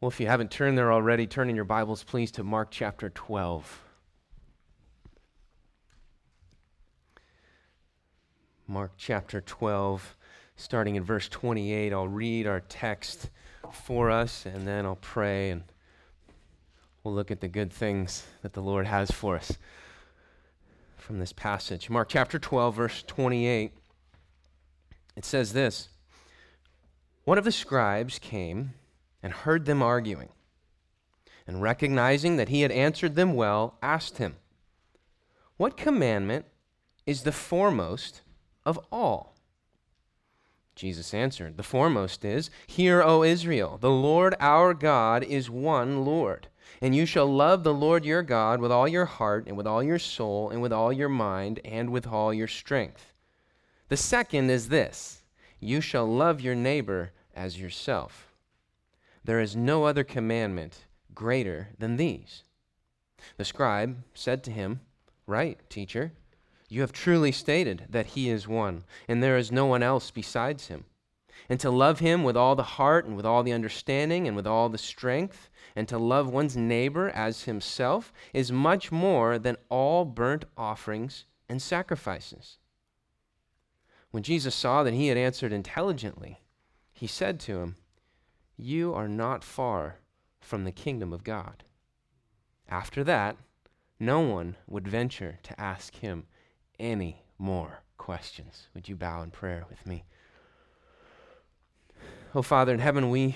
Well, if you haven't turned there already, turn in your Bibles, please, to Mark chapter 12. Mark chapter 12, starting in verse 28. I'll read our text for us, and then I'll pray, and we'll look at the good things that the Lord has for us from this passage. Mark chapter 12, verse 28. It says this: One of the scribes came and heard them arguing, and recognizing that he had answered them well, asked him, "What commandment is the foremost of all?" Jesus answered, "The foremost is, 'Hear, O Israel, the Lord our God is one Lord, and you shall love the Lord your God with all your heart and with all your soul and with all your mind and with all your strength. The second is this, you shall love your neighbor as yourself. There is no other commandment greater than these.' The scribe said to him, 'Right, teacher. You have truly stated that he is one, and there is no one else besides him. And to love him with all the heart and with all the understanding and with all the strength, and to love one's neighbor as himself is much more than all burnt offerings and sacrifices.' When Jesus saw that he had answered intelligently, he said to him, 'You are not far from the kingdom of God.' After that, no one would venture to ask him any more questions." Would you bow in prayer with me? Oh, Father in heaven, we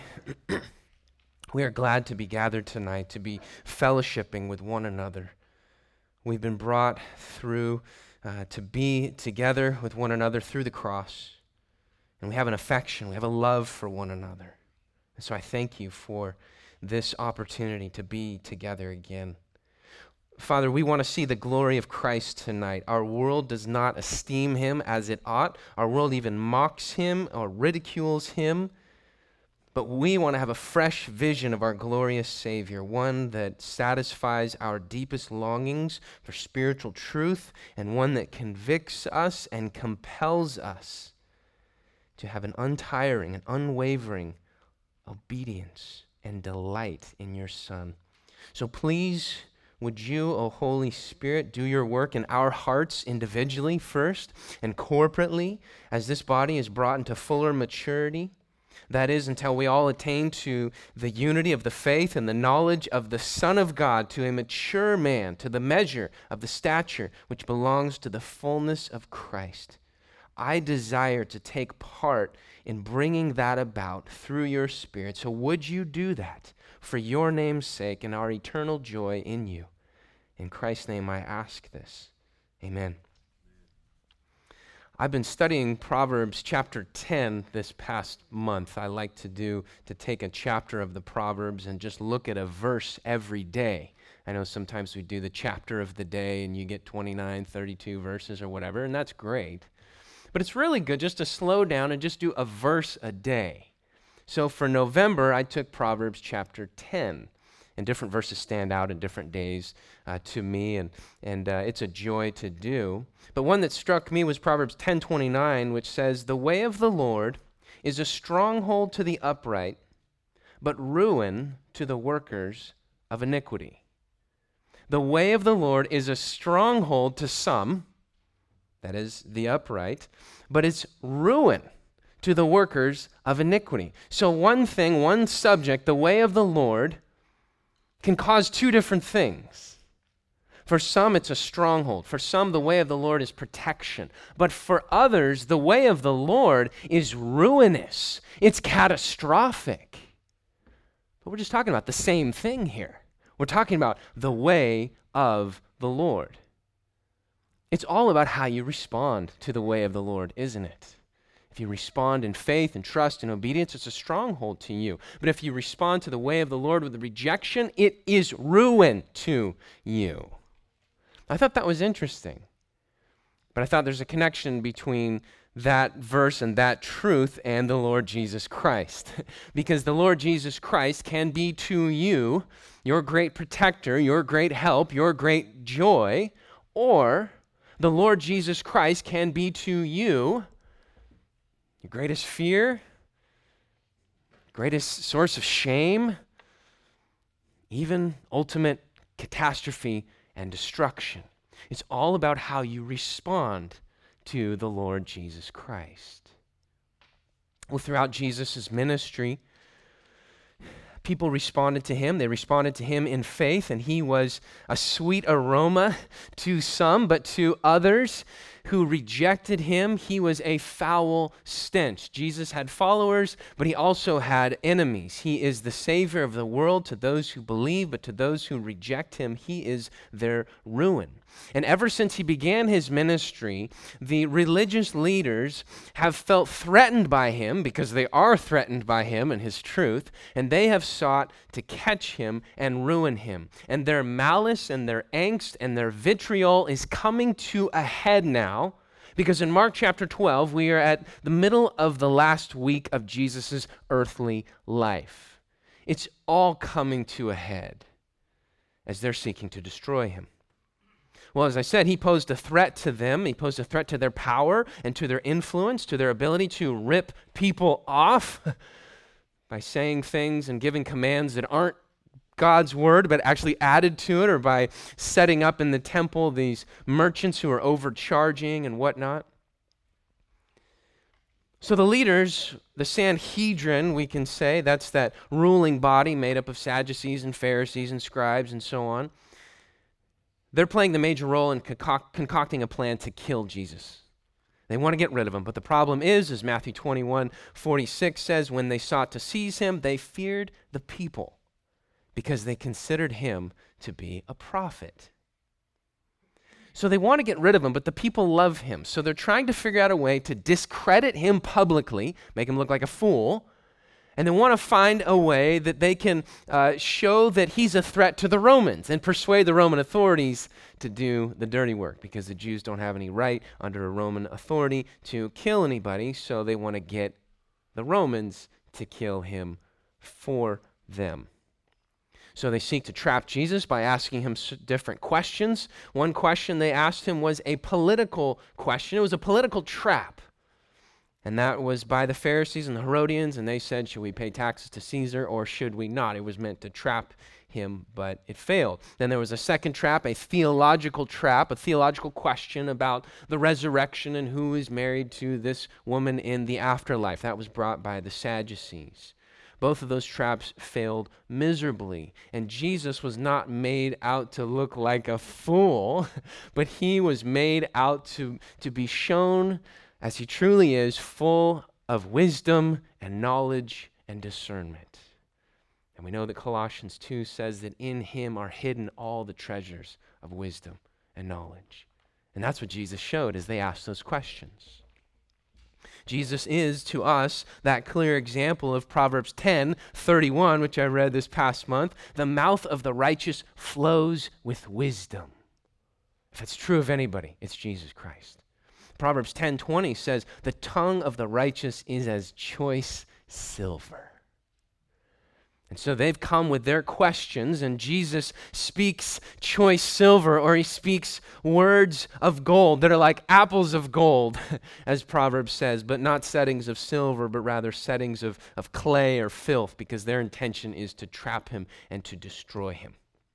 are glad to be gathered tonight, to be fellowshipping with one another. We've been brought through to be together with one another through the cross, and we have an affection, we have a love for one another. And so I thank you for this opportunity to be together again. Father, we want to see the glory of Christ tonight. Our world does not esteem him as it ought. Our world even mocks him or ridicules him. But we want to have a fresh vision of our glorious Savior, one that satisfies our deepest longings for spiritual truth, and one that convicts us and compels us to have an untiring and unwavering obedience and delight in your Son. So please, would you, O Holy Spirit, do your work in our hearts individually first and corporately as this body is brought into fuller maturity. That is, until we all attain to the unity of the faith and the knowledge of the Son of God, to a mature man, to the measure of the stature which belongs to the fullness of Christ. I desire to take part in bringing that about through your Spirit. So would you do that for your name's sake and our eternal joy in you? In Christ's name I ask this. Amen. I've been studying Proverbs chapter 10 this past month. I like to take a chapter of the Proverbs and just look at a verse every day. I know sometimes we do the chapter of the day and you get 29, 32 verses or whatever, and that's great. But it's really good just to slow down and just do a verse a day. So for November, I took Proverbs chapter 10. And different verses stand out in different days to me, and it's a joy to do. But one that struck me was Proverbs 10:29, which says, "The way of the Lord is a stronghold to the upright, but ruin to the workers of iniquity." The way of the Lord is a stronghold to some, that is, the upright, but it's ruin to the workers of iniquity. So one subject, the way of the Lord, can cause two different things. For some, it's a stronghold. For some, the way of the Lord is protection. But for others, the way of the Lord is ruinous. It's catastrophic. But we're just talking about the same thing here. We're talking about the way of the Lord. It's all about how you respond to the way of the Lord, isn't it? If you respond in faith and trust and obedience, it's a stronghold to you. But if you respond to the way of the Lord with rejection, it is ruin to you. I thought that was interesting. But I thought there's a connection between that verse and that truth and the Lord Jesus Christ. Because the Lord Jesus Christ can be to you your great protector, your great help, your great joy, or the Lord Jesus Christ can be to you your greatest fear, greatest source of shame, even ultimate catastrophe and destruction. It's all about how you respond to the Lord Jesus Christ. Well, throughout Jesus' ministry, people responded to him. They responded to him in faith, and he was a sweet aroma to some, but to others who rejected him, he was a foul stench. Jesus had followers, but he also had enemies. He is the Savior of the world to those who believe, but to those who reject him, he is their ruin. And ever since he began his ministry, the religious leaders have felt threatened by him, because they are threatened by him and his truth, and they have sought to catch him and ruin him. And their malice and their angst and their vitriol is coming to a head now, because in Mark chapter 12, we are at the middle of the last week of Jesus' earthly life. It's all coming to a head as they're seeking to destroy him. Well, as I said, he posed a threat to them. He posed a threat to their power and to their influence, to their ability to rip people off by saying things and giving commands that aren't God's word, but actually added to it, or by setting up in the temple these merchants who are overcharging and whatnot. So the leaders, the Sanhedrin, we can say, that's that ruling body made up of Sadducees and Pharisees and scribes and so on. They're playing the major role in concocting a plan to kill Jesus. They want to get rid of him, but the problem is, as Matthew 21:46 says, when they sought to seize him, they feared the people because they considered him to be a prophet. So they want to get rid of him, but the people love him. So they're trying to figure out a way to discredit him publicly, make him look like a fool, and they want to find a way that they can show that he's a threat to the Romans and persuade the Roman authorities to do the dirty work, because the Jews don't have any right under a Roman authority to kill anybody, so they want to get the Romans to kill him for them. So they seek to trap Jesus by asking him different questions. One question they asked him was a political question. It was a political trap. And that was by the Pharisees and the Herodians, and they said, should we pay taxes to Caesar or should we not? It was meant to trap him, but it failed. Then there was a second trap, a theological trap, a theological question about the resurrection and who is married to this woman in the afterlife. That was brought by the Sadducees. Both of those traps failed miserably. And Jesus was not made out to look like a fool, but he was made out to be shown as he truly is, full of wisdom and knowledge and discernment. And we know that Colossians 2 says that in him are hidden all the treasures of wisdom and knowledge. And that's what Jesus showed as they asked those questions. Jesus is, to us, that clear example of Proverbs 10:31, which I read this past month. The mouth of the righteous flows with wisdom. If it's true of anybody, it's Jesus Christ. Proverbs 10:20 says, the tongue of the righteous is as choice silver. And so they've come with their questions, and Jesus speaks choice silver, or he speaks words of gold that are like apples of gold, as Proverbs says, but not settings of silver, but rather settings of clay or filth, because their intention is to trap him and to destroy him.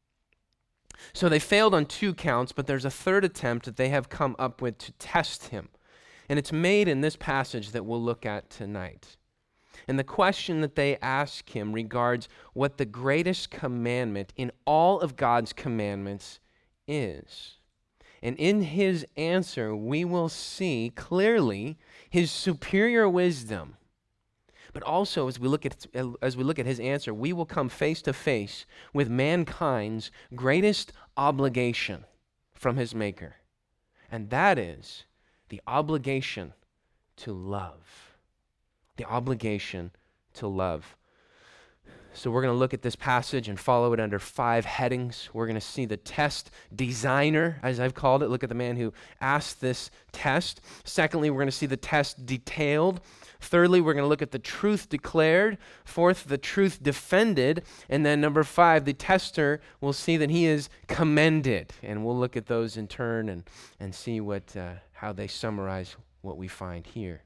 So they failed on 2 counts, but there's a third attempt that they have come up with to test him. And it's made in this passage that we'll look at tonight. And the question that they ask him regards what the greatest commandment in all of God's commandments is. And in his answer, we will see clearly his superior wisdom. But also, as we look at his answer, we will come face to face with mankind's greatest obligation from his Maker. And that is the obligation to love. The obligation to love. So we're going to look at this passage and follow it under 5 headings. We're going to see the test designer, as I've called it. Look at the man who asked this test. Secondly, we're going to see the test detailed. Thirdly, we're going to look at the truth declared. Fourth, the truth defended. And then number 5, the tester will see that he is commended. And we'll look at those in turn and see how they summarize what we find here.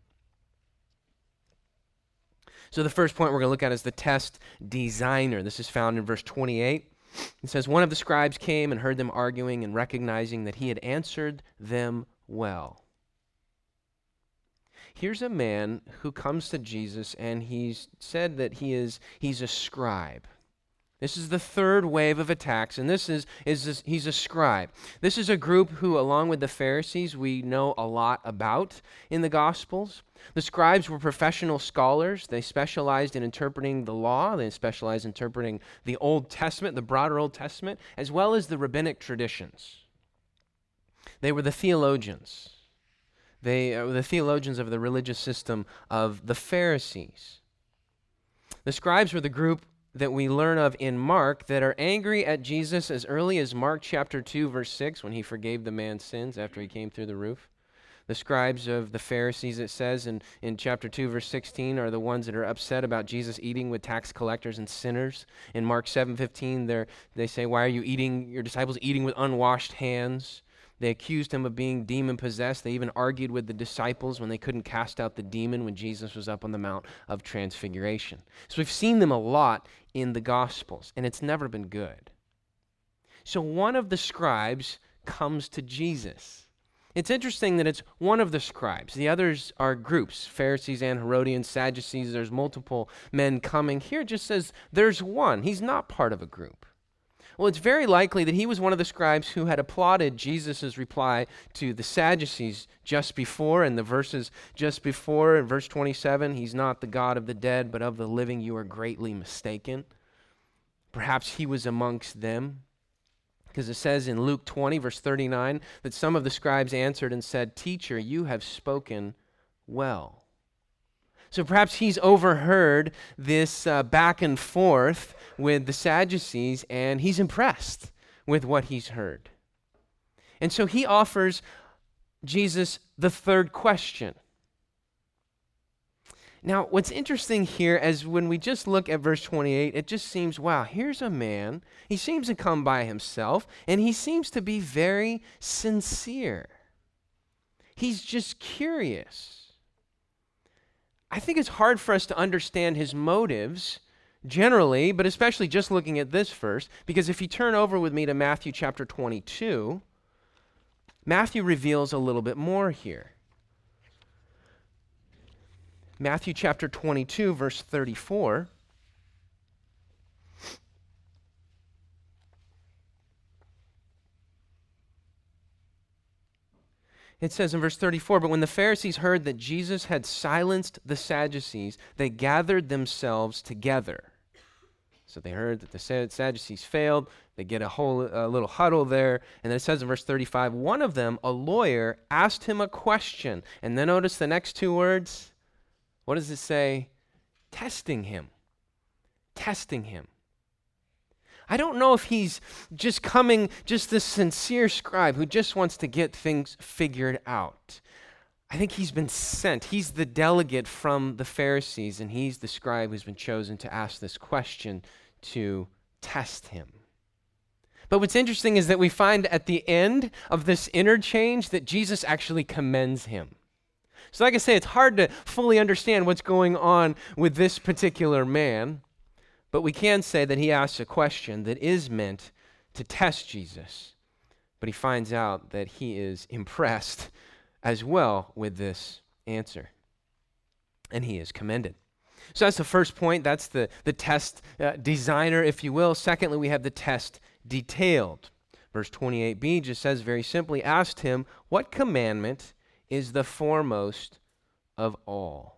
So the first point we're going to look at is the test designer. This is found in verse 28. It says, one of the scribes came and heard them arguing, and recognizing that he had answered them well. Here's a man who comes to Jesus, and he's said that he's a scribe. This is the third wave of attacks, and he's a scribe. This is a group who, along with the Pharisees, we know a lot about in the Gospels. The scribes were professional scholars. They specialized in interpreting the law. They specialized in interpreting the Old Testament, the broader Old Testament, as well as the rabbinic traditions. They were the theologians. They were the theologians of the religious system of the Pharisees. The scribes were the group that we learn of in Mark that are angry at Jesus as early as Mark chapter 2, verse 6, when he forgave the man's sins after he came through the roof. The scribes of the Pharisees, it says in chapter 2, verse 16, are the ones that are upset about Jesus eating with tax collectors and sinners. In Mark 7:15, they say, why are your disciples eating with unwashed hands? They accused him of being demon-possessed. They even argued with the disciples when they couldn't cast out the demon when Jesus was up on the Mount of Transfiguration. So we've seen them a lot in the Gospels, and it's never been good. So one of the scribes comes to Jesus. It's interesting that it's one of the scribes. The others are groups, Pharisees and Herodians, Sadducees. There's multiple men coming. Here it just says there's one. He's not part of a group. Well, it's very likely that he was one of the scribes who had applauded Jesus' reply to the Sadducees just before, in the verses just before, in verse 27, he's not the God of the dead, but of the living. You are greatly mistaken. Perhaps he was amongst them, because it says in Luke 20, verse 39, that some of the scribes answered and said, Teacher, you have spoken well. So perhaps he's overheard this back and forth with the Sadducees, and he's impressed with what he's heard. And so he offers Jesus the third question. Now, what's interesting here is when we just look at verse 28, it just seems, wow, here's a man. He seems to come by himself, and he seems to be very sincere. He's just curious. I think it's hard for us to understand his motives generally, but especially just looking at this verse, because if you turn over with me to Matthew chapter 22, Matthew reveals a little bit more here. Matthew chapter 22, verse 34. It says in verse 34, but when the Pharisees heard that Jesus had silenced the Sadducees, they gathered themselves together. So they heard that the Sadducees failed. They get a little huddle there. And then it says in verse 35, one of them, a lawyer, asked him a question. And then notice the next two words. What does it say? Testing him. Testing him. I don't know if he's just this sincere scribe who just wants to get things figured out. I think he's been sent. He's the delegate from the Pharisees, and he's the scribe who's been chosen to ask this question to test him. But what's interesting is that we find at the end of this interchange that Jesus actually commends him. So like I say, it's hard to fully understand what's going on with this particular man. But we can say that he asks a question that is meant to test Jesus. But he finds out that he is impressed as well with this answer. And he is commended. So that's the first point. That's the test designer, if you will. Secondly, we have the test detailed. Verse 28b just says very simply, asked him, what commandment is the foremost of all?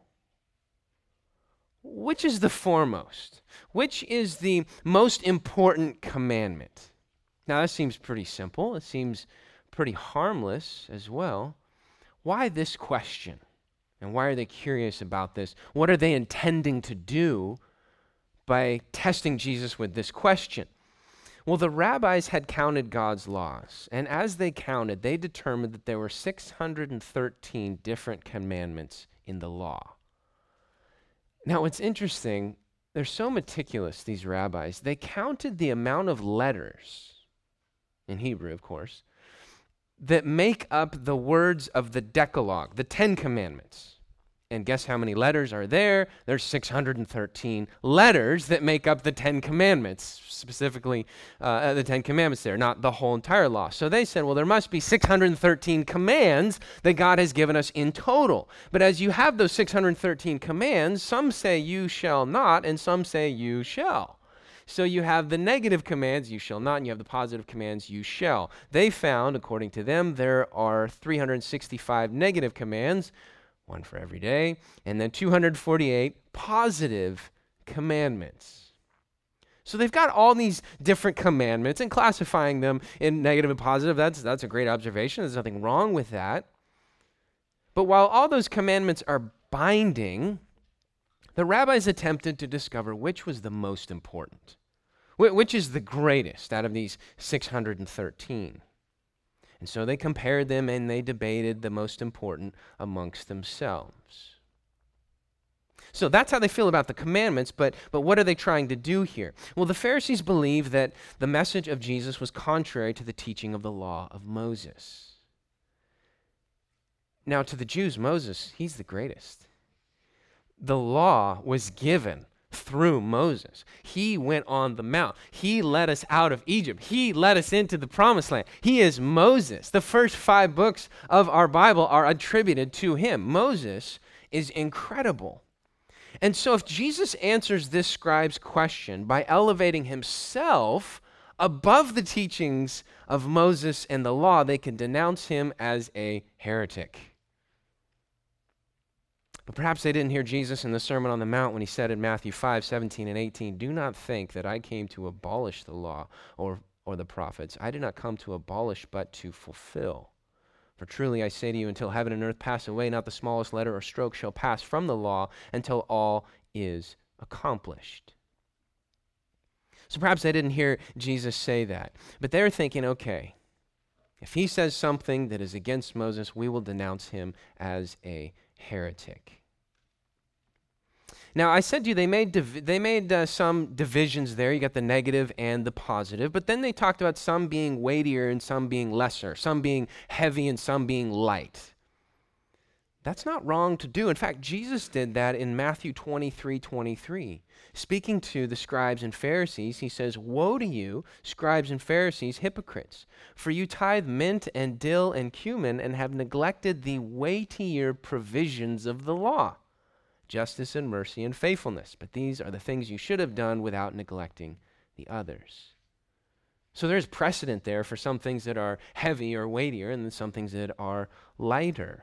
Which is the foremost? Which is the most important commandment? Now, that seems pretty simple. It seems pretty harmless as well. Why this question? And why are they curious about this? What are they intending to do by testing Jesus with this question? Well, the rabbis had counted God's laws, and as they counted, they determined that there were 613 different commandments in the law. Now, what's interesting, they're so meticulous, these rabbis. They counted the amount of letters, in Hebrew, of course, that make up the words of the Decalogue, the Ten Commandments. And guess how many letters are there? There's 613 letters that make up the 10 Commandments, specifically the 10 Commandments there, not the whole entire law. So they said, well, there must be 613 commands that God has given us in total. But as you have those 613 commands, some say you shall not, and some say you shall. So you have the negative commands, you shall not, and you have the positive commands, you shall. They found, according to them, there are 365 negative commands, one for every day, and then 248 positive commandments. So they've got all these different commandments and classifying them in negative and positive. That's a great observation. There's nothing wrong with that. But while all those commandments are binding, the rabbis attempted to discover which was the most important, which is the greatest out of these 613. And so they compared them and they debated the most important amongst themselves. So that's how they feel about the commandments, but what are they trying to do here? Well, the Pharisees believe that the message of Jesus was contrary to the teaching of the law of Moses. Now, to the Jews, Moses, he's the greatest. The law was given through Moses. He went on the mount. He led us out of Egypt. He led us into the promised land. He is Moses. The first 5 books of our Bible are attributed to him. Moses is incredible. And so if Jesus answers this scribe's question by elevating himself above the teachings of Moses and the law, they can denounce him as a heretic. But perhaps they didn't hear Jesus in the Sermon on the Mount when he said in Matthew 5:17 and 18, "Do not think that I came to abolish the law or the prophets. I did not come to abolish, but to fulfill. For truly I say to you, until heaven and earth pass away, not the smallest letter or stroke shall pass from the law until all is accomplished." So perhaps they didn't hear Jesus say that. But they're thinking, okay, if he says something that is against Moses, we will denounce him as a heretic. Now, I said to you, they made some divisions there. You got the negative and the positive, but then they talked about some being weightier and some being lesser, some being heavy and some being light. That's not wrong to do. In fact, Jesus did that in Matthew 23:23. Speaking to the scribes and Pharisees, he says, "Woe to you, scribes and Pharisees, hypocrites, for you tithe mint and dill and cumin and have neglected the weightier provisions of the law, justice and mercy and faithfulness. But these are the things you should have done without neglecting the others." So there's precedent there for some things that are heavy or weightier and then some things that are lighter.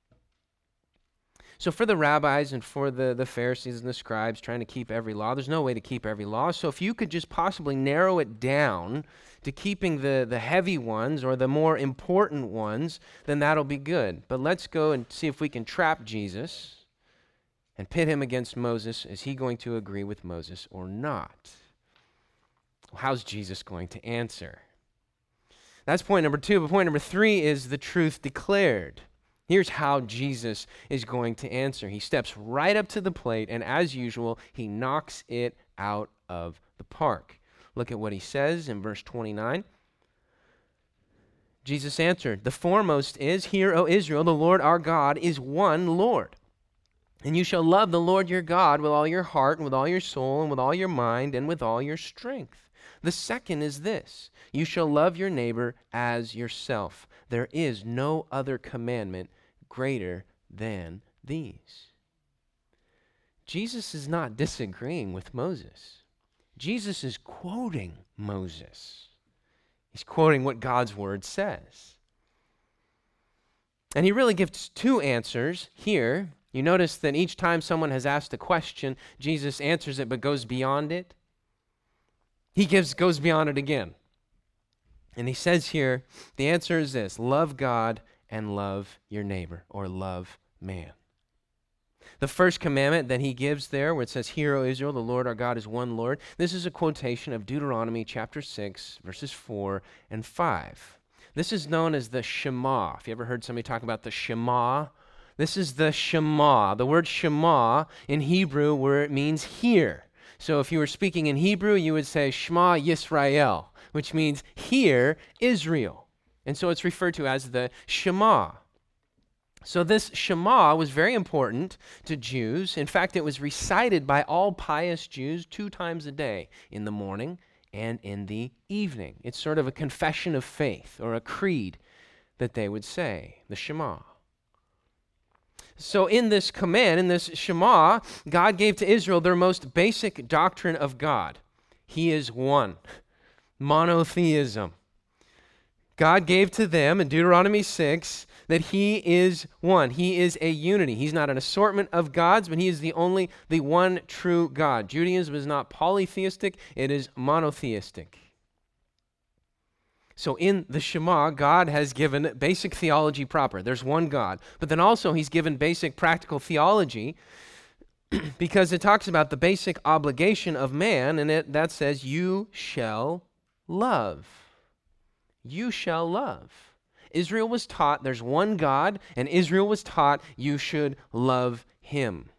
So for the rabbis and for the Pharisees and the scribes trying to keep every law, there's no way to keep every law. So if you could just possibly narrow it down to keeping the heavy ones or the more important ones, then that'll be good. But let's go and see if we can trap Jesus and pit him against Moses. Is he going to agree with Moses or not? Well, how's Jesus going to answer? That's point number 2. But point number 3 is the truth declared. Here's how Jesus is going to answer. He steps right up to the plate, and as usual, he knocks it out of the park. Look at what he says in verse 29. Jesus answered, "The foremost is, Hear, O Israel, the Lord our God is one Lord. And you shall love the Lord your God with all your heart and with all your soul and with all your mind and with all your strength. The second is this, you shall love your neighbor as yourself. There is no other commandment greater than these." Jesus is not disagreeing with Moses. Jesus is quoting Moses. He's quoting what God's word says. And he really gives 2 answers here. You notice that each time someone has asked a question, Jesus answers it but goes beyond it. He goes beyond it again. And he says here, the answer is this, love God and love your neighbor, or love man. The first commandment that he gives there, where it says, "Hear, O Israel, the Lord our God is one Lord," this is a quotation of Deuteronomy chapter 6, verses 4 and 5. This is known as the Shema. If you ever heard somebody talk about the Shema, this is the Shema. The word Shema in Hebrew, where it means hear. So if you were speaking in Hebrew, you would say Shema Yisrael, which means hear Israel. And so it's referred to as the Shema. So this Shema was very important to Jews. In fact, it was recited by all pious Jews 2 times a day, in the morning and in the evening. It's sort of a confession of faith or a creed that they would say, the Shema. So in this command, in this Shema, God gave to Israel their most basic doctrine of God. He is one. Monotheism. God gave to them in Deuteronomy 6 that he is one. He is a unity. He's not an assortment of gods, but he is the one true God. Judaism is not polytheistic, it is monotheistic. So in the Shema, God has given basic theology proper. There's one God. But then also he's given basic practical theology because it talks about the basic obligation of man, and that says, you shall love. You shall love. Israel was taught there's one God, and Israel was taught you should love him.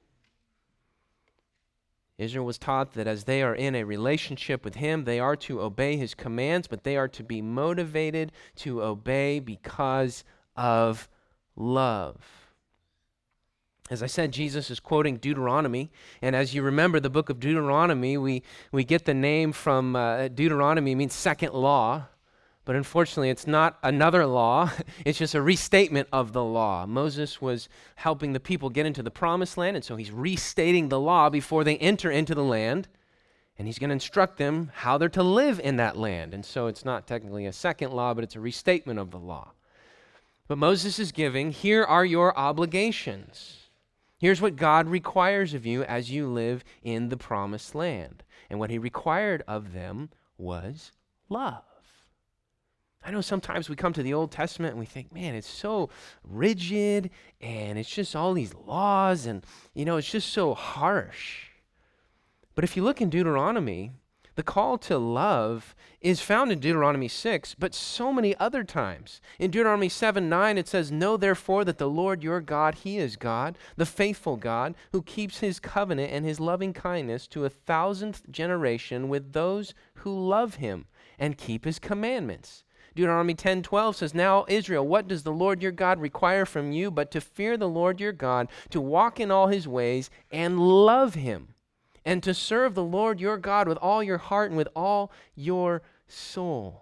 Israel was taught that as they are in a relationship with him, they are to obey his commands, but they are to be motivated to obey because of love. As I said, Jesus is quoting Deuteronomy, and as you remember the book of Deuteronomy, we get the name from Deuteronomy means second law. But unfortunately, it's not another law. It's just a restatement of the law. Moses was helping the people get into the promised land, and so he's restating the law before they enter into the land, and he's going to instruct them how they're to live in that land. And so it's not technically a second law, but it's a restatement of the law. But Moses is giving, here are your obligations. Here's what God requires of you as you live in the promised land. And what he required of them was love. I know sometimes we come to the Old Testament and we think, man, it's so rigid and it's just all these laws and, it's just so harsh. But if you look in Deuteronomy, the call to love is found in Deuteronomy 6, but so many other times. In Deuteronomy 7:9, it says, know therefore that the Lord your God, he is God, the faithful God, who keeps his covenant and his loving kindness to 1,000th generation with those who love him and keep his commandments. Deuteronomy 10:12 says, now Israel, what does the Lord your God require from you but to fear the Lord your God, to walk in all his ways and love him, and to serve the Lord your God with all your heart and with all your soul.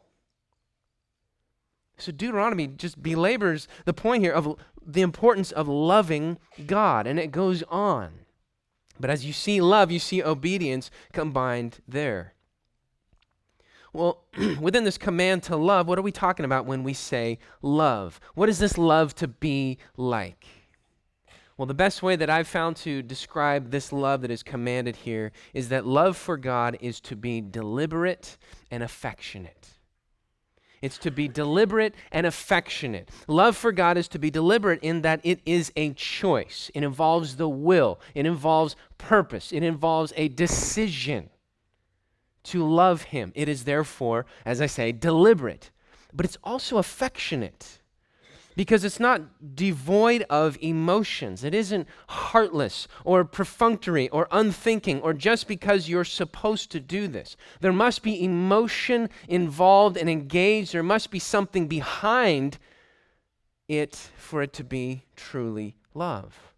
So Deuteronomy just belabors the point here of the importance of loving God, and it goes on. But as you see love, you see obedience combined there. Well, within this command to love, what are we talking about when we say love? What is this love to be like? Well, the best way that I've found to describe this love that is commanded here is that love for God is to be deliberate and affectionate. It's to be deliberate and affectionate. Love for God is to be deliberate in that it is a choice. It involves the will. It involves purpose. It involves a decision to love him. It is therefore, as I say, deliberate. But it's also affectionate because it's not devoid of emotions. It isn't heartless or perfunctory or unthinking or just because you're supposed to do this. There must be emotion involved and engaged. There must be something behind it for it to be truly love.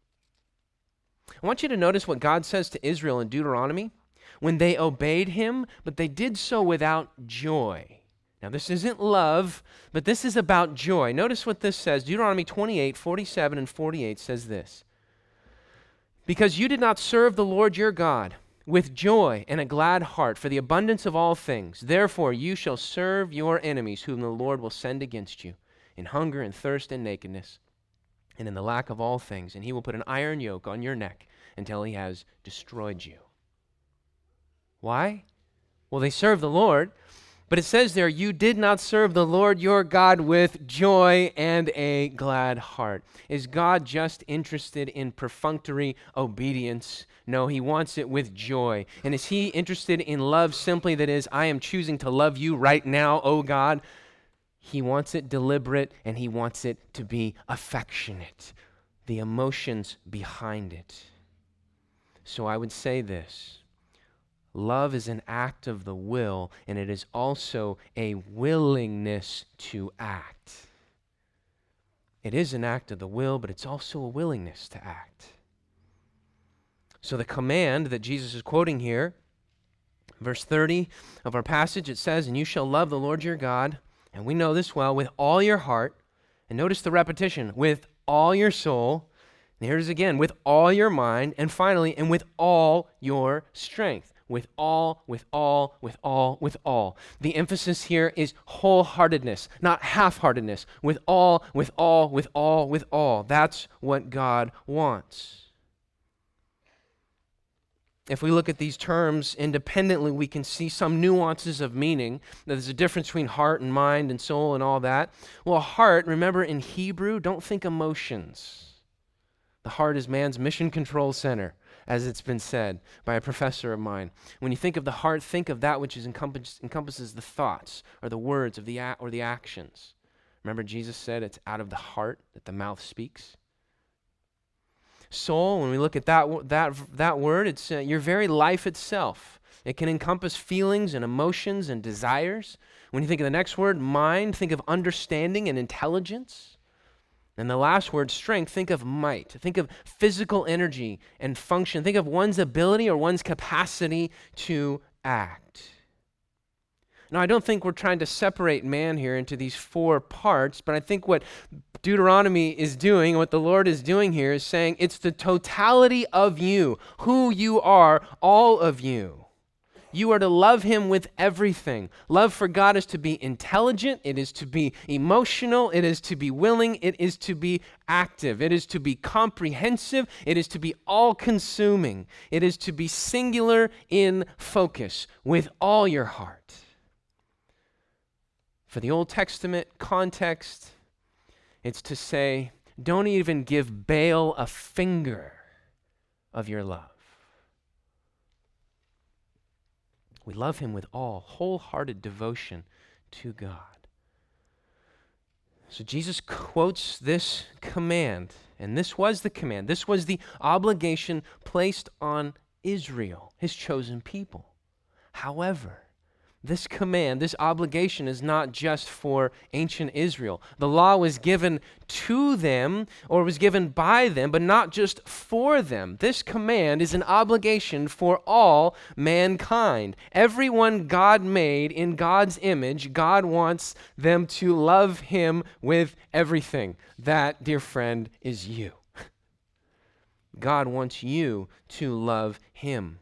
I want you to notice what God says to Israel in Deuteronomy when they obeyed him, but they did so without joy. Now, this isn't love, but this is about joy. Notice what this says. Deuteronomy 28:47 and 48 says this. Because you did not serve the Lord your God with joy and a glad heart for the abundance of all things, therefore you shall serve your enemies whom the Lord will send against you in hunger and thirst and nakedness and in the lack of all things, and he will put an iron yoke on your neck until he has destroyed you. Why? Well, they served the Lord, but it says there, you did not serve the Lord your God with joy and a glad heart. Is God just interested in perfunctory obedience? No, he wants it with joy. And is he interested in love simply that is, I am choosing to love you right now, oh God? He wants it deliberate and he wants it to be affectionate. The emotions behind it. So I would say this. Love is an act of the will, and it is also a willingness to act. It is an act of the will, but it's also a willingness to act. So the command that Jesus is quoting here, verse 30 of our passage, it says, "And you shall love the Lord your God," and we know this well, "with all your heart," and notice the repetition, "with all your soul," and here's again, "with all your mind," and finally, "and with all your strength." With all, with all, with all, with all. The emphasis here is wholeheartedness, not half-heartedness. With all, with all, with all, with all. That's what God wants. If we look at these terms independently, we can see some nuances of meaning. There's a difference between heart and mind and soul and all that. Well, heart, remember in Hebrew, don't think emotions. The heart is man's mission control center, as it's been said by a professor of mine. When you think of the heart, think of that which encompasses the thoughts or the words of the actions. Remember Jesus said it's out of the heart that the mouth speaks. Soul, when we look at that word, it's your very life itself. It can encompass feelings and emotions and desires. When you think of the next word, mind, think of understanding and intelligence. And the last word, strength, think of might. Think of physical energy and function. Think of one's ability or one's capacity to act. Now, I don't think we're trying to separate man here into these four parts, but I think what Deuteronomy is doing, what the Lord is doing here is saying it's the totality of you, who you are, all of you. You are to love him with everything. Love for God is to be intelligent. It is to be emotional. It is to be willing. It is to be active. It is to be comprehensive. It is to be all-consuming. It is to be singular in focus with all your heart. For the Old Testament context, it's to say, don't even give Baal a finger of your love. We love him with all wholehearted devotion to God. So Jesus quotes this command, and this was the command. This was the obligation placed on Israel, his chosen people. However, this command, this obligation is not just for ancient Israel. The law was given to them or was given by them, but not just for them. This command is an obligation for all mankind. Everyone God made in God's image, God wants them to love him with everything. That, dear friend, is you. God wants you to love him.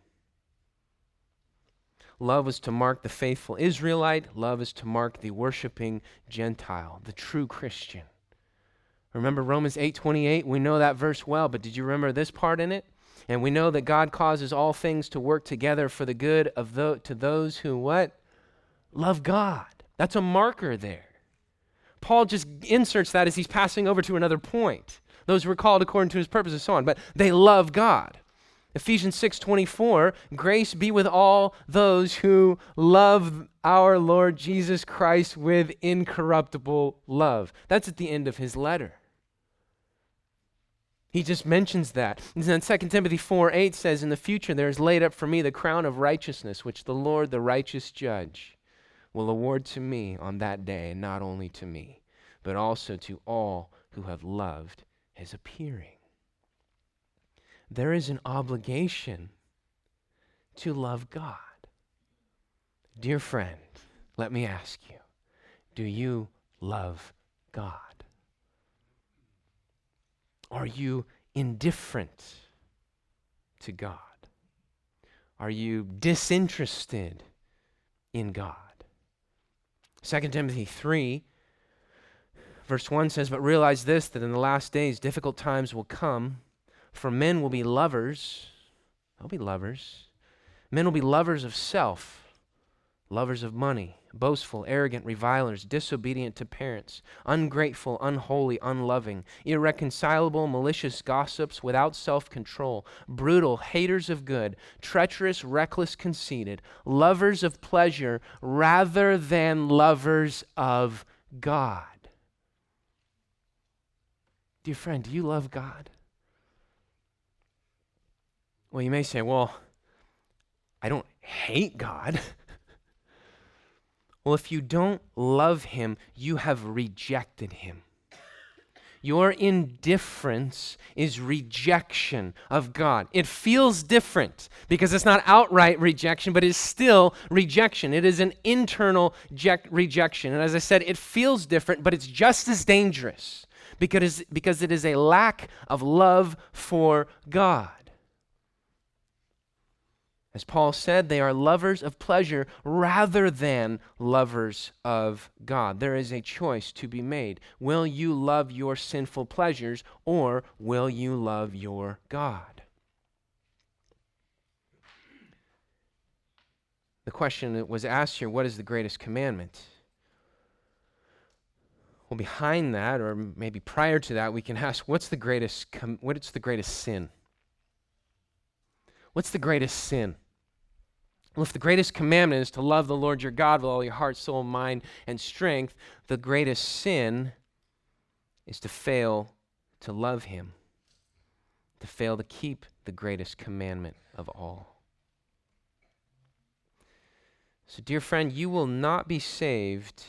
Love is to mark the faithful Israelite. Love is to mark the worshiping Gentile, the true Christian. Remember Romans 8:28? We know that verse well, but did you remember this part in it? And we know that God causes all things to work together for the good of to those who what? Love God. That's a marker there. Paul just inserts that as he's passing over to another point. Those were called according to his purpose and so on, but they love God. Ephesians 6:24, grace be with all those who love our Lord Jesus Christ with incorruptible love. That's at the end of his letter. He just mentions that. And then 2 Timothy 4:8 says, in the future there is laid up for me the crown of righteousness, which the Lord, the righteous judge, will award to me on that day, and not only to me, but also to all who have loved his appearing. There is an obligation to love God. Dear friend, let me ask you, do you love God? Are you indifferent to God? Are you disinterested in God? 2 Timothy 3, verse 1 says, but realize this, that in the last days difficult times will come, for men will be lovers. They'll be lovers. Men will be lovers of self, lovers of money, boastful, arrogant, revilers, disobedient to parents, ungrateful, unholy, unloving, irreconcilable, malicious gossips, without self-control, brutal, haters of good, treacherous, reckless, conceited, lovers of pleasure rather than lovers of God. Dear friend, do you love God? Well, you may say, well, I don't hate God. Well, if you don't love him, you have rejected him. Your indifference is rejection of God. It feels different because it's not outright rejection, but it's still rejection. It is an internal rejection. And as I said, it feels different, but it's just as dangerous because it is a lack of love for God. As Paul said, they are lovers of pleasure rather than lovers of God. There is a choice to be made. Will you love your sinful pleasures, or will you love your God? The question that was asked here, what is the greatest commandment? Well, behind that, or maybe prior to that, we can ask, what's the greatest sin? What's the greatest sin? Well, if the greatest commandment is to love the Lord your God with all your heart, soul, mind, and strength, the greatest sin is to fail to love him, to fail to keep the greatest commandment of all. So, dear friend, you will not be saved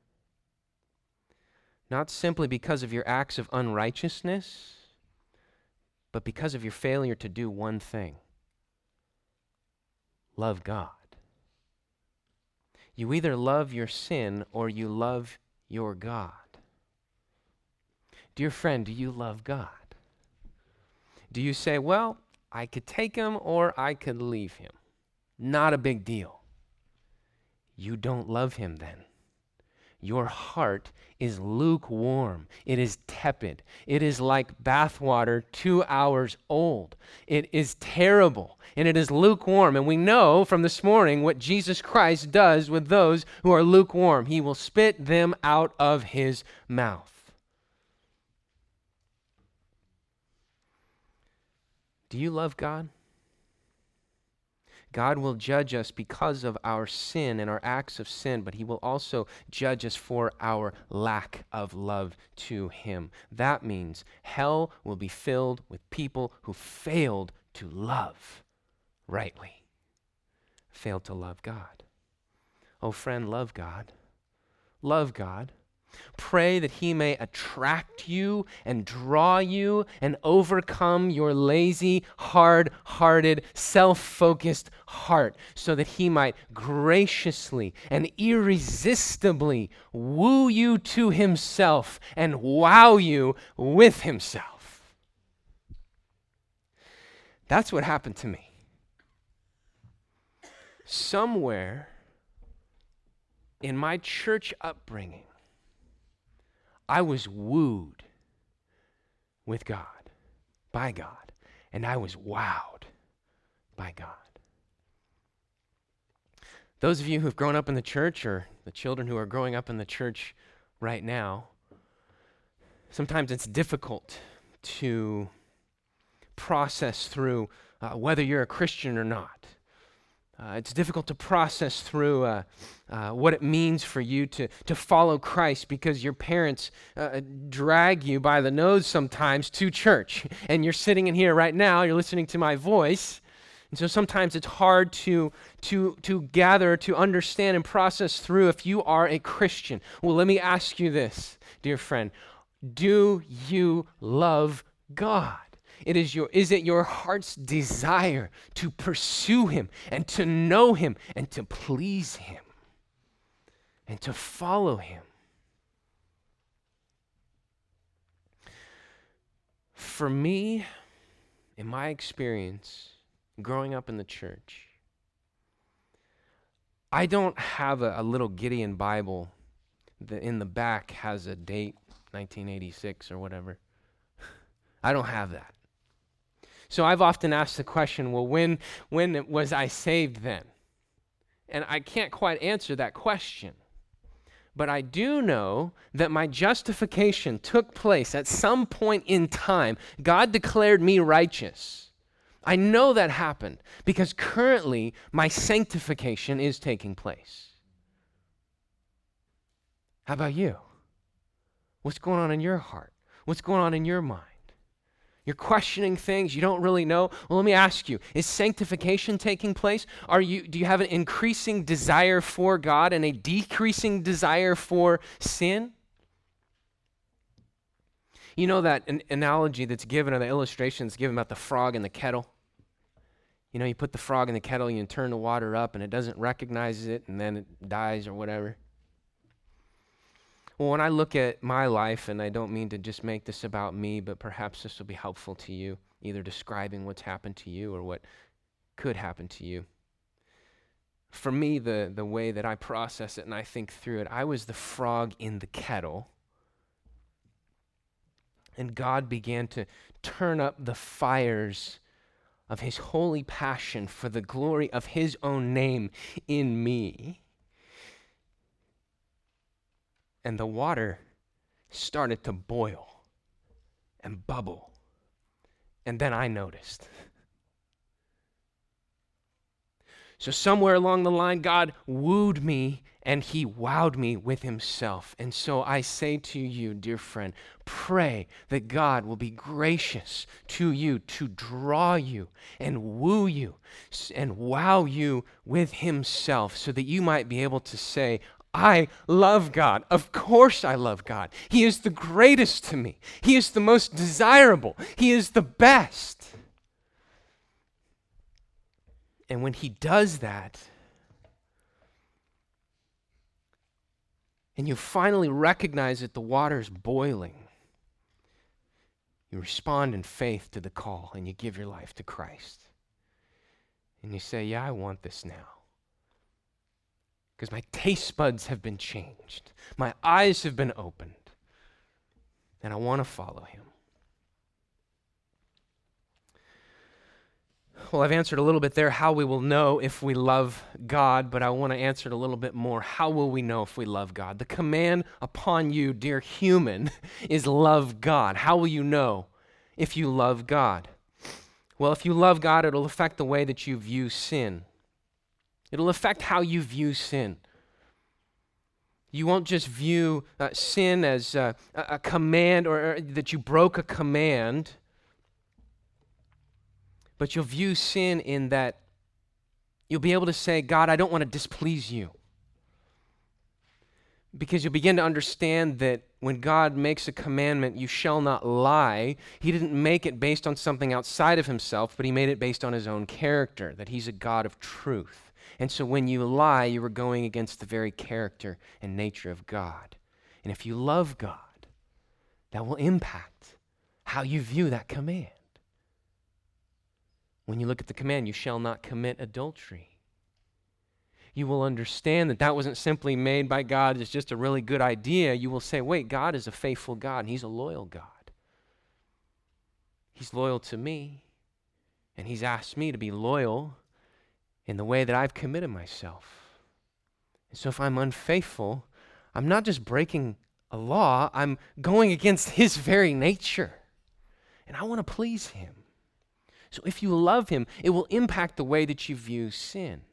not simply because of your acts of unrighteousness, but because of your failure to do one thing. Love God. You either love your sin or you love your God. Dear friend, do you love God? Do you say, well, I could take him or I could leave him? Not a big deal. You don't love him then. Your heart is lukewarm. It is tepid. It is like bathwater 2 hours old. It is terrible, and it is lukewarm. And we know from this morning what Jesus Christ does with those who are lukewarm. He will spit them out of his mouth. Do you love God? God will judge us because of our sin and our acts of sin, but he will also judge us for our lack of love to him. That means hell will be filled with people who failed to love rightly, failed to love God. Oh, friend, love God. Love God. Pray that he may attract you and draw you and overcome your lazy, hard-hearted, self-focused heart so that he might graciously and irresistibly woo you to himself and wow you with himself. That's what happened to me. Somewhere in my church upbringing, I was wooed with God, by God, and I was wowed by God. Those of you who've grown up in the church, or the children who are growing up in the church right now, sometimes it's difficult to process through whether you're a Christian or not. It's difficult to process through what it means for you to follow Christ because your parents drag you by the nose sometimes to church. And you're sitting in here right now, you're listening to my voice. And so sometimes it's hard to gather, to understand and process through if you are a Christian. Well, let me ask you this, dear friend. Do you love God? Is it your heart's desire to pursue him and to know him and to please him and to follow him? For me, in my experience, growing up in the church, I don't have a little Gideon Bible that in the back has a date, 1986 or whatever. I don't have that. So I've often asked the question, well, when was I saved then? And I can't quite answer that question. But I do know that my justification took place at some point in time. God declared me righteous. I know that happened because currently my sanctification is taking place. How about you? What's going on in your heart? What's going on in your mind? You're questioning things you don't really know. Well, let me ask you, is sanctification taking place? Do you have an increasing desire for God and a decreasing desire for sin? You know that analogy that's given, or the illustration that's given about the frog in the kettle? You know, you put the frog in the kettle and you turn the water up and it doesn't recognize it and then it dies or whatever. Well, when I look at my life, and I don't mean to just make this about me, but perhaps this will be helpful to you, either describing what's happened to you or what could happen to you. For me, the way that I process it and I think through it, I was the frog in the kettle, and God began to turn up the fires of his holy passion for the glory of his own name in me. And the water started to boil and bubble. And then I noticed. So somewhere along the line, God wooed me and he wowed me with himself. And so I say to you, dear friend, pray that God will be gracious to you to draw you and woo you and wow you with himself so that you might be able to say, I love God. Of course I love God. He is the greatest to me. He is the most desirable. He is the best. And when he does that, and you finally recognize that the water's boiling, you respond in faith to the call and you give your life to Christ. And you say, yeah, I want this now. Because my taste buds have been changed. My eyes have been opened. And I want to follow him. Well, I've answered a little bit there how we will know if we love God, but I want to answer it a little bit more. How will we know if we love God? The command upon you, dear human, is love God. How will you know if you love God? Well, if you love God, it'll affect the way that you view sin. It'll affect how you view sin. You won't just view sin as a command or that you broke a command, but you'll view sin in that you'll be able to say, God, I don't want to displease you. Because you'll begin to understand that when God makes a commandment, you shall not lie, he didn't make it based on something outside of himself, but he made it based on his own character, that he's a God of truth. And so when you lie, you are going against the very character and nature of God. And if you love God, that will impact how you view that command. When you look at the command, you shall not commit adultery, you will understand that that wasn't simply made by God as just a really good idea. You will say, wait, God is a faithful God, and he's a loyal God. He's loyal to me, and he's asked me to be loyal in the way that I've committed myself. And so if I'm unfaithful, I'm not just breaking a law, I'm going against his very nature. And I want to please him. So if you love him, it will impact the way that you view sin.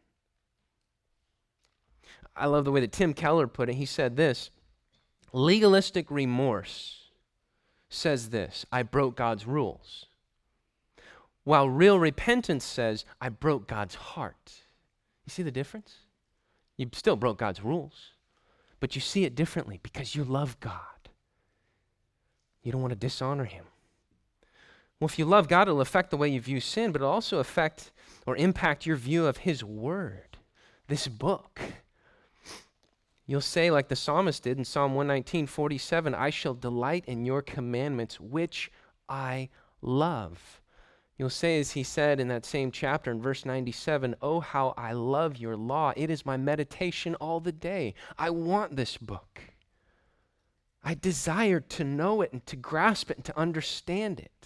I love the way that Tim Keller put it. He said this, legalistic remorse says this, I broke God's rules. While real repentance says, I broke God's heart. You see the difference? You still broke God's rules, but you see it differently because you love God. You don't want to dishonor him. Well, if you love God, it'll affect the way you view sin, but it'll also affect or impact your view of his word, this book. You'll say, like the psalmist did in Psalm 119:47, I shall delight in your commandments, which I love. You'll say, as he said in that same chapter in verse 97, oh, how I love your law. It is my meditation all the day. I want this book. I desire to know it and to grasp it and to understand it.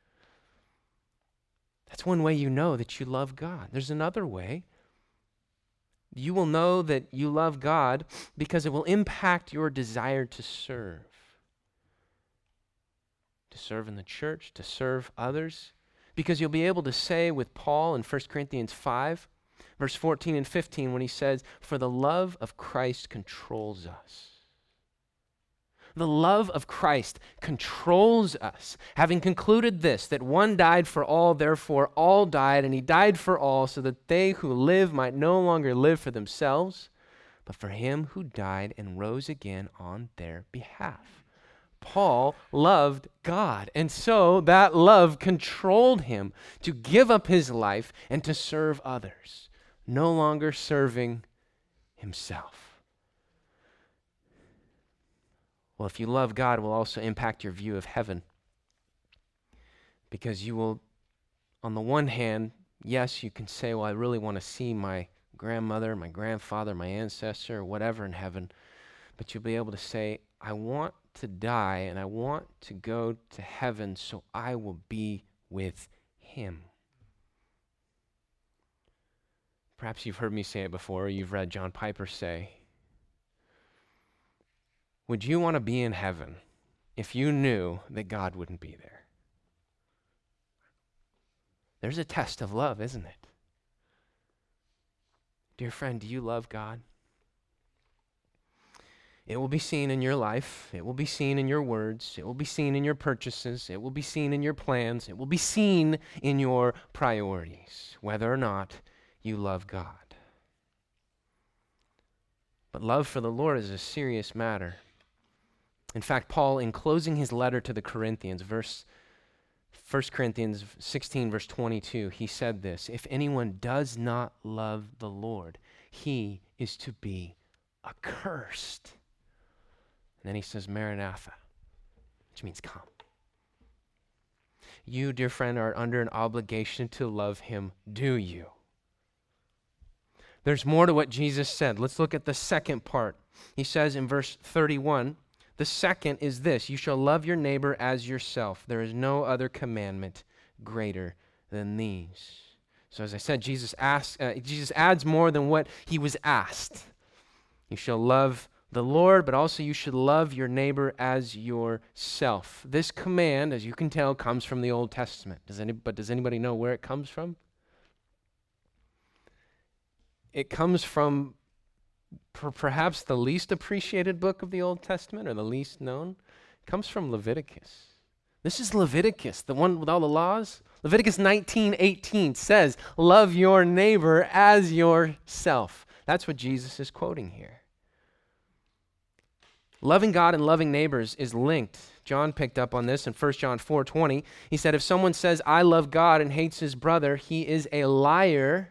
That's one way you know that you love God. There's another way. You will know that you love God because it will impact your desire to serve. To serve in the church, to serve others. Because you'll be able to say with Paul in 1 Corinthians 5, verse 14 and 15, when he says, for the love of Christ controls us. The love of Christ controls us, having concluded this, that one died for all, therefore all died, and he died for all, so that they who live might no longer live for themselves, but for him who died and rose again on their behalf. Paul loved God, and so that love controlled him to give up his life and to serve others, no longer serving himself. Well, if you love God, it will also impact your view of heaven, because you will, on the one hand, yes, you can say, well, I really want to see my grandmother, my grandfather, my ancestor, or whatever in heaven, but you'll be able to say, I want to die and I want to go to heaven so I will be with him. Perhaps you've heard me say it before, or you've read John Piper say, would you want to be in heaven if you knew that God wouldn't be there? There's a test of love, isn't it? Dear friend, do you love God? It will be seen in your life. It will be seen in your words. It will be seen in your purchases. It will be seen in your plans. It will be seen in your priorities, whether or not you love God. But love for the Lord is a serious matter. In fact, Paul, in closing his letter to the Corinthians, 1 Corinthians 16, verse 22, he said this, if anyone does not love the Lord, he is to be accursed. And then he says, Maranatha, which means come. You, dear friend, are under an obligation to love him, do you? There's more to what Jesus said. Let's look at the second part. He says in verse 31, the second is this, you shall love your neighbor as yourself. There is no other commandment greater than these. So as I said, Jesus adds more than what he was asked. You shall love the Lord, but also you should love your neighbor as yourself. This command, as you can tell, comes from the Old Testament. Does anybody know where it comes from? It comes from perhaps the least appreciated book of the Old Testament, or the least known. It comes from Leviticus. This is Leviticus, the one with all the laws. Leviticus 19:18 says, love your neighbor as yourself. That's what Jesus is quoting here. Loving God and loving neighbors is linked. John picked up on this in 1 John 4:20. He said, if someone says, I love God and hates his brother, he is a liar.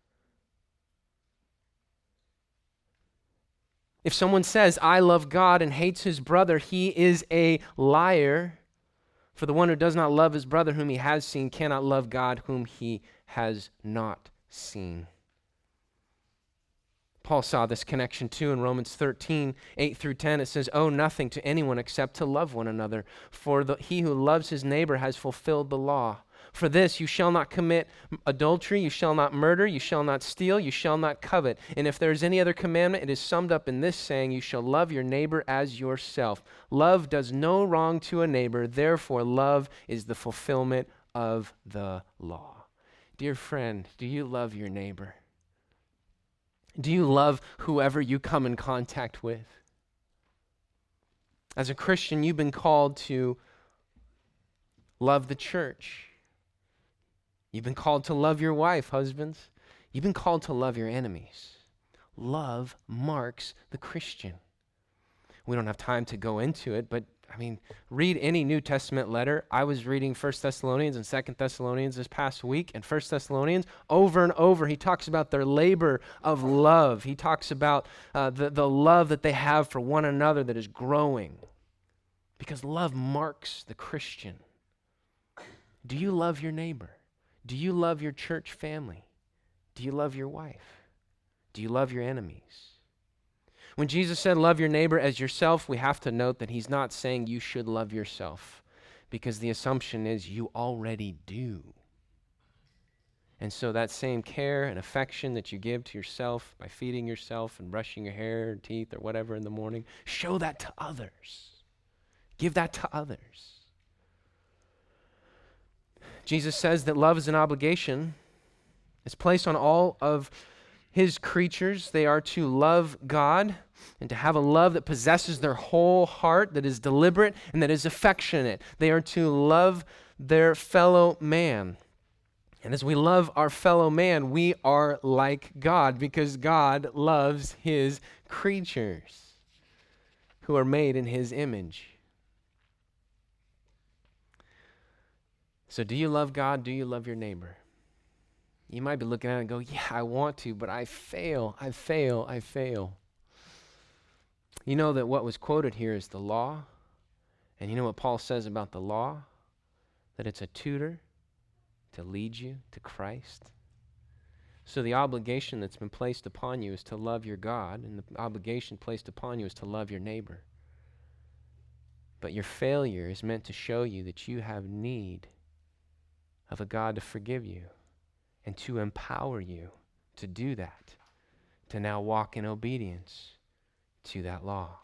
If someone says, I love God and hates his brother, he is a liar. For the one who does not love his brother whom he has seen cannot love God whom he has not seen. Paul saw this connection too in Romans 13, 8 through 10. It says, owe nothing to anyone except to love one another. For he who loves his neighbor has fulfilled the law. For this, you shall not commit adultery, you shall not murder, you shall not steal, you shall not covet. And if there is any other commandment, it is summed up in this saying, you shall love your neighbor as yourself. Love does no wrong to a neighbor, therefore love is the fulfillment of the law. Dear friend, do you love your neighbor? Do you love whoever you come in contact with? As a Christian, you've been called to love the church. You've been called to love your wife, husbands. You've been called to love your enemies. Love marks the Christian. We don't have time to go into it, but read any New Testament letter. I was reading 1 Thessalonians and 2 Thessalonians this past week, and 1 Thessalonians, over and over, he talks about their labor of love. He talks about the love that they have for one another that is growing, because love marks the Christian. Do you love your neighbor? Do you love your church family? Do you love your wife? Do you love your enemies? When Jesus said, love your neighbor as yourself, we have to note that he's not saying you should love yourself, because the assumption is you already do. And so that same care and affection that you give to yourself by feeding yourself and brushing your hair and teeth or whatever in the morning, show that to others. Give that to others. Jesus says that love is an obligation. It's placed on all of his creatures. They are to love God and to have a love that possesses their whole heart, that is deliberate and that is affectionate. They are to love their fellow man. And as we love our fellow man, we are like God, because God loves his creatures who are made in his image. So do you love God? Do you love your neighbor? You might be looking at it and go, yeah, I want to, but I fail. You know that what was quoted here is the law. And you know what Paul says about the law? That it's a tutor to lead you to Christ. So the obligation that's been placed upon you is to love your God, and the obligation placed upon you is to love your neighbor. But your failure is meant to show you that you have need of a God to forgive you and to empower you to do that, to now walk in obedience to that law.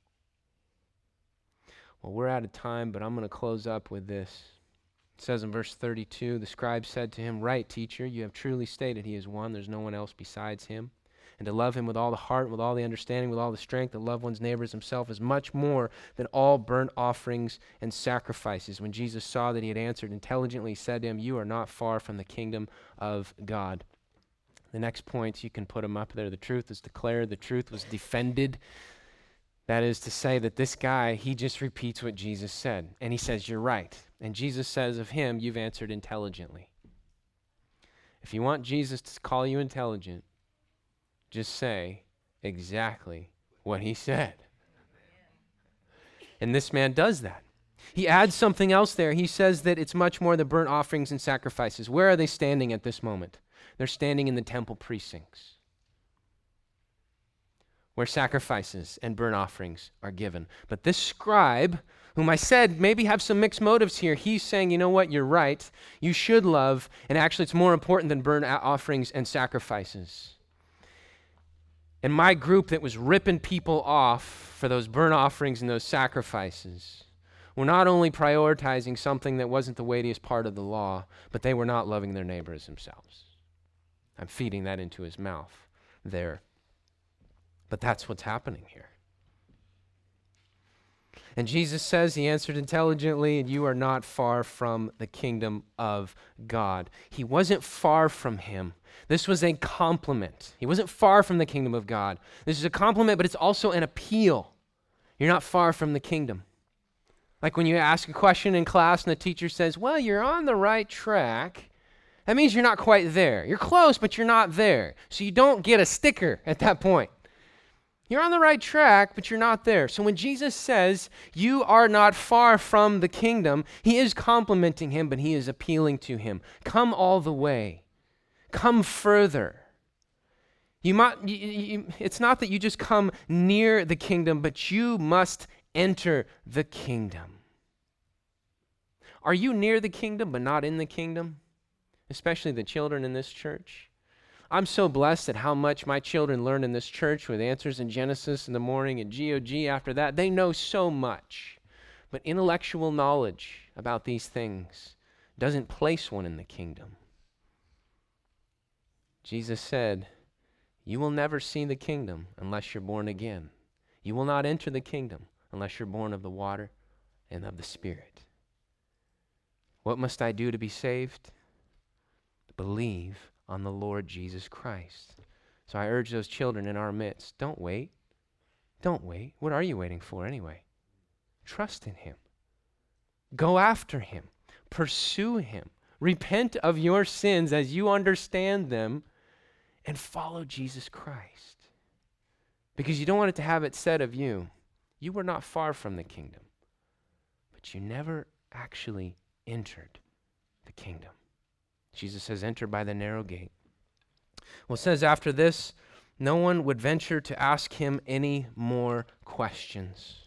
Well, we're out of time, but I'm going to close up with this. It says in verse 32, the scribe said to him, "Right, teacher, you have truly stated he is one. There's no one else besides him. And to love him with all the heart, with all the understanding, with all the strength, to love one's neighbor as himself is much more than all burnt offerings and sacrifices." When Jesus saw that he had answered intelligently, he said to him, "You are not far from the kingdom of God." The next points, you can put them up there. The truth is declared. The truth was defended. That is to say that this guy, he just repeats what Jesus said. And he says, "You're right." And Jesus says of him, "You've answered intelligently." If you want Jesus to call you intelligent, just say exactly what he said. And this man does that. He adds something else there. He says that it's much more than burnt offerings and sacrifices. Where are they standing at this moment? They're standing in the temple precincts, where sacrifices and burnt offerings are given. But this scribe, whom I said maybe have some mixed motives here, he's saying, you know what, you're right. You should love, and actually it's more important than burnt offerings and sacrifices. And my group that was ripping people off for those burnt offerings and those sacrifices were not only prioritizing something that wasn't the weightiest part of the law, but they were not loving their neighbor as themselves. I'm feeding that into his mouth there. But that's what's happening here. And Jesus says, he answered intelligently, "And you are not far from the kingdom of God." He wasn't far from him. This was a compliment. He wasn't far from the kingdom of God. This is a compliment, but it's also an appeal. You're not far from the kingdom. Like when you ask a question in class and the teacher says, "Well, you're on the right track," that means you're not quite there. You're close, but you're not there. So you don't get a sticker at that point. You're on the right track, but you're not there. So when Jesus says, "You are not far from the kingdom," he is complimenting him, but he is appealing to him. Come all the way. Come further. It's not that you just come near the kingdom, but you must enter the kingdom. Are you near the kingdom, but not in the kingdom? Especially the children in this church. I'm so blessed at how much my children learn in this church with answers in Genesis in the morning and GOG after that. They know so much. But intellectual knowledge about these things doesn't place one in the kingdom. Jesus said, "You will never see the kingdom unless you're born again. You will not enter the kingdom unless you're born of the water and of the Spirit." What must I do to be saved? Believe on the Lord Jesus Christ. So I urge those children in our midst, don't wait. Don't wait. What are you waiting for anyway? Trust in him. Go after him. Pursue him. Repent of your sins as you understand them and follow Jesus Christ. Because you don't want it to have it said of you, you were not far from the kingdom, but you never actually entered the kingdom. Jesus says, "Enter by the narrow gate." Well, it says after this, no one would venture to ask him any more questions.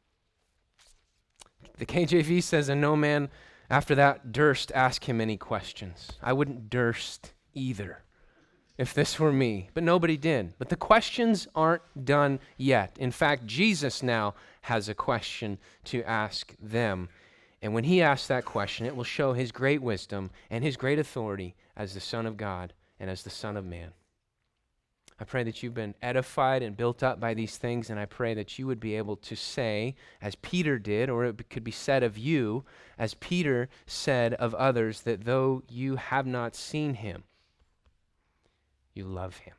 The KJV says, "And no man after that durst ask him any questions." I wouldn't durst either if this were me, but nobody did. But the questions aren't done yet. In fact, Jesus now has a question to ask them. And when he asks that question, it will show his great wisdom and his great authority as the Son of God and as the Son of Man. I pray that you've been edified and built up by these things, and I pray that you would be able to say, as Peter did, or it could be said of you, as Peter said of others, that though you have not seen him, you love him.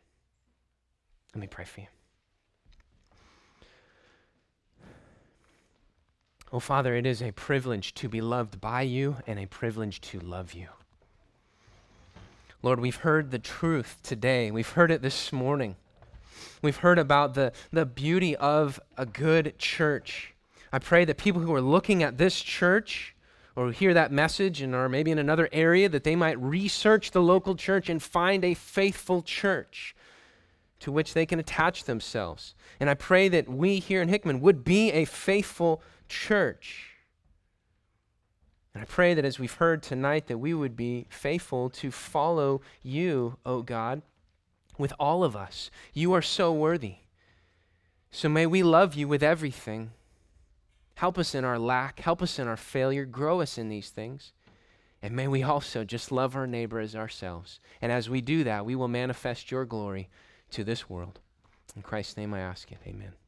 Let me pray for you. Oh, Father, it is a privilege to be loved by you and a privilege to love you. Lord, we've heard the truth today. We've heard it this morning. We've heard about the beauty of a good church. I pray that people who are looking at this church or hear that message and are maybe in another area, that they might research the local church and find a faithful church to which they can attach themselves. And I pray that we here in Hickman would be a faithful church. And I pray that as we've heard tonight, that we would be faithful to follow you, O God, with all of us. You are so worthy. So may we love you with everything. Help us in our lack. Help us in our failure. Grow us in these things. And may we also just love our neighbor as ourselves. And as we do that, we will manifest your glory to this world. In Christ's name I ask it. Amen.